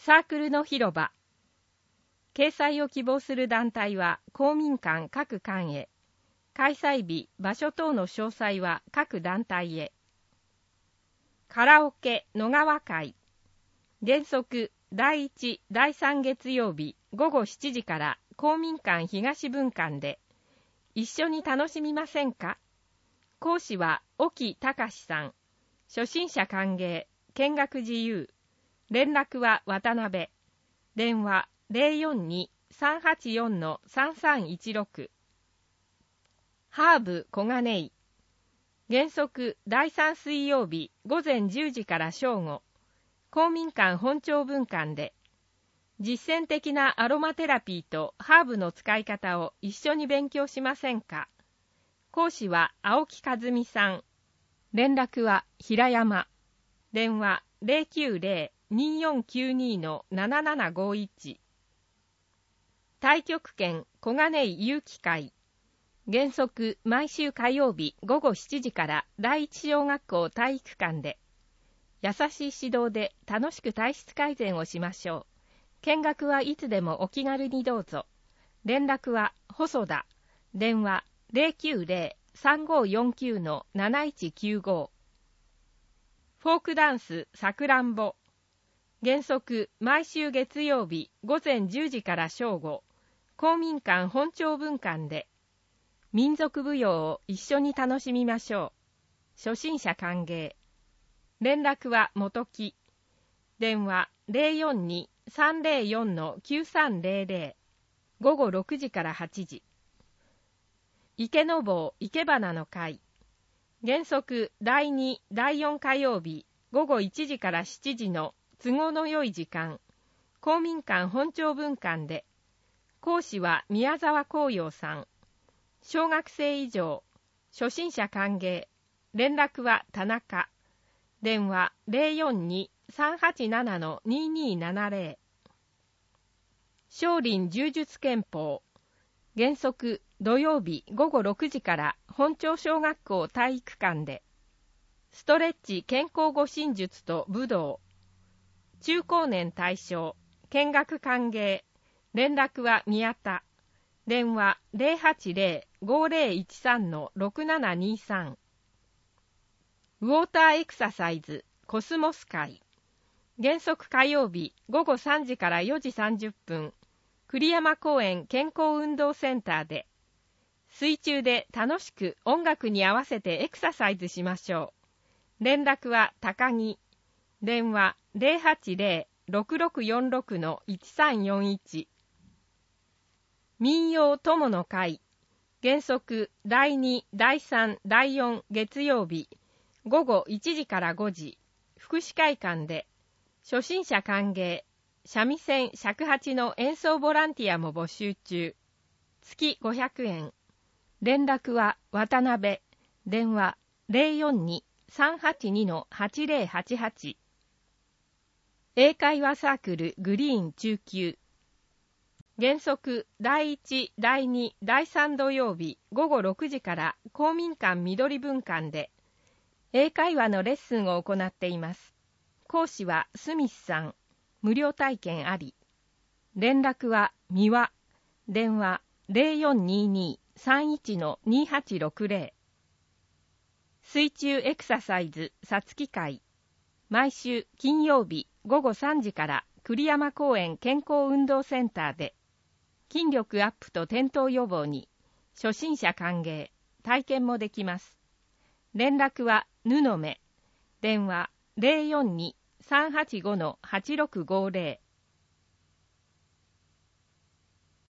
サークルの広場。掲載を希望する団体は公民館各館へ。開催日、場所等の詳細は各団体へ。カラオケ野川会。原則第1、第3月曜日午後7時から公民館東分館で。一緒に楽しみませんか？講師は沖隆さん。初心者歓迎。見学自由。連絡は渡辺。電話 042-384-3316。ハーブ小金井。原則第3水曜日午前10時から正午。公民館本庁分館で。実践的なアロマテラピーとハーブの使い方を一緒に勉強しませんか？講師は青木和美さん。連絡は平山。電話 090-2492-7751。太極拳小金井有機会。原則毎週火曜日午後7時から第一小学校体育館で。優しい指導で楽しく体質改善をしましょう。見学はいつでもお気軽にどうぞ。連絡は細田。電話 090-3549-7195。フォークダンスさくらんぼ。原則毎週月曜日午前10時から正午。公民館本庁分館で。民族舞踊を一緒に楽しみましょう。初心者歓迎。連絡は元木。電話 042-304-9300。午後6時から8時。池坊生け花の会。原則第2、第4火曜日午後1時から7時の都合の良い時間。公民館本庁分館で。講師は宮沢光陽さん。小学生以上。初心者歓迎。連絡は田中。電話 042-387-2270。少林柔術拳法。原則土曜日午後6時から本庁小学校体育館で。ストレッチ健康護身術と武道。中高年対象。見学歓迎。連絡は宮田。電話 080-5013-6723。ウォーターエクササイズコスモス会。原則火曜日午後3時から4時30分。栗山公園健康運動センターで。水中で楽しく音楽に合わせてエクササイズしましょう。連絡は高木。電話 080-6646-1341。民謡友の会。原則第2、第3、第4月曜日午後1時から5時。福祉会館で。初心者歓迎。三味線尺八の演奏ボランティアも募集中。月500円。連絡は渡辺。電話 042-382-8088。英会話サークルグリーン中級。原則第1、第2、第3土曜日午後6時から公民館緑分館で。英会話のレッスンを行っています。講師はスミスさん。無料体験あり。連絡は三輪。電話 0422-31-2860。水中エクササイズさつき会。毎週金曜日午後3時から栗山公園健康運動センターで。筋力アップと転倒予防に。初心者歓迎。体験もできます。連絡は布目。電話 042-385-8650。